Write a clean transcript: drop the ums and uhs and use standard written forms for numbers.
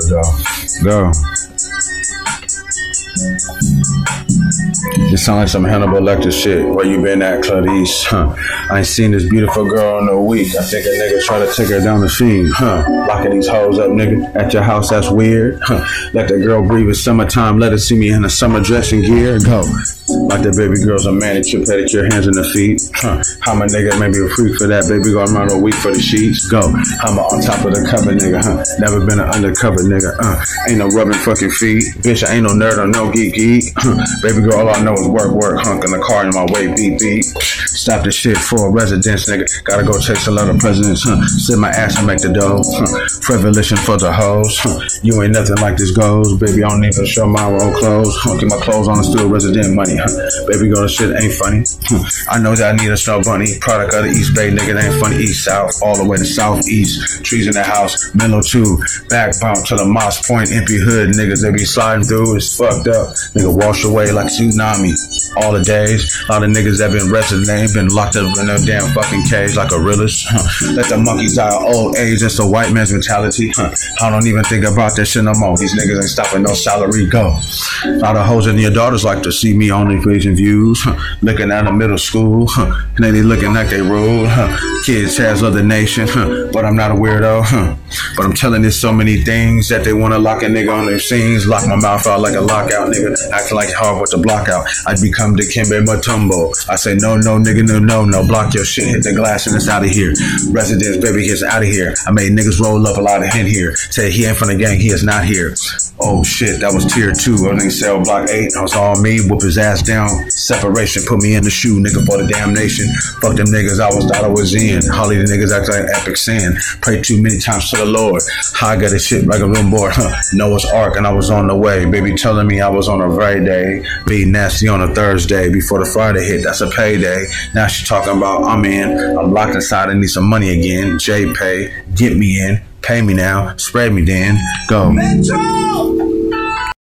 Go. You sound like some Hannibal Lecter shit. Where you been at, Clarice? Huh? I ain't seen this beautiful girl in a week. I think a nigga try to take her down the scene. Huh? Locking these hoes up, nigga. At your house, that's weird. Huh? Let the girl breathe. It's summertime. Let her see me in a summer dressing gear. Go. Like the baby girls are manicure, pedicure, hands and the feet. Huh? I'm a nigga, maybe a freak for that. Baby girl, I'm around a week for the sheets. Go. I'm on top of the cover, nigga. Huh? Never been an undercover, nigga. Ain't no rubbing fucking feet. Bitch, I ain't no nerd or no geek. Baby girl, all I know is work. Hunk in the car in my way, beep. Stop this shit for a residence, nigga. Gotta go chase a lot of presidents. Sit my ass and make the dough. Prevolution for the hoes. You ain't nothing like this goes. Baby, I don't even show my own clothes. Get my clothes on and still resident money. Baby girl, this shit ain't funny. I know that I need a snow bunny. Product of the East Bay, nigga, that ain't funny. East, South, all the way to Southeast. Trees in the house, Menlo 2. Back bump to the Moss Point, empty hood. Niggas, they be sliding through. It's fucked up. Nigga, wash away like tsunami. All the days, a lot of niggas that been arrested, they ain't been locked up in a damn fucking cage like gorillas. Let the monkeys die of old age. That's the white man's mentality. I don't even think about that shit no more. These niggas ain't stopping no salary. Go. A lot of hoes and your daughters like to see me on the Asian views, looking at a middle school, and they looking like they rule. Kids has of the nation, but I'm not a weirdo. But I'm telling this so many things that they wanna lock a nigga on their scenes. Lock my mouth out like a lockout, nigga. Acting like hard with the block out. I'd become Dikembe Mutombo. I say no, nigga, no. Block your shit, hit the glass and it's out of here. Residence, baby, he's out of here. I made niggas roll up a lot of hint here. Say he ain't from the gang, he is not here. Oh shit, that was tier 2. Everything cell block 8. I was all me, whoop his ass down. Separation, put me in the shoe, nigga, for the damn nation. Fuck them niggas, thought I was in. Holly the niggas act like epic sin. Pray too many times to the Lord. I got this shit like a room board. Noah's Ark and I was on the way. Baby telling me I was on a Friday. Be nasty on a Thursday. Before the Friday hit, that's a payday. Now she talking about I'm in. I'm locked inside and need some money again. J-Pay, get me in. Pay me now. Spread me then. Go. Metro!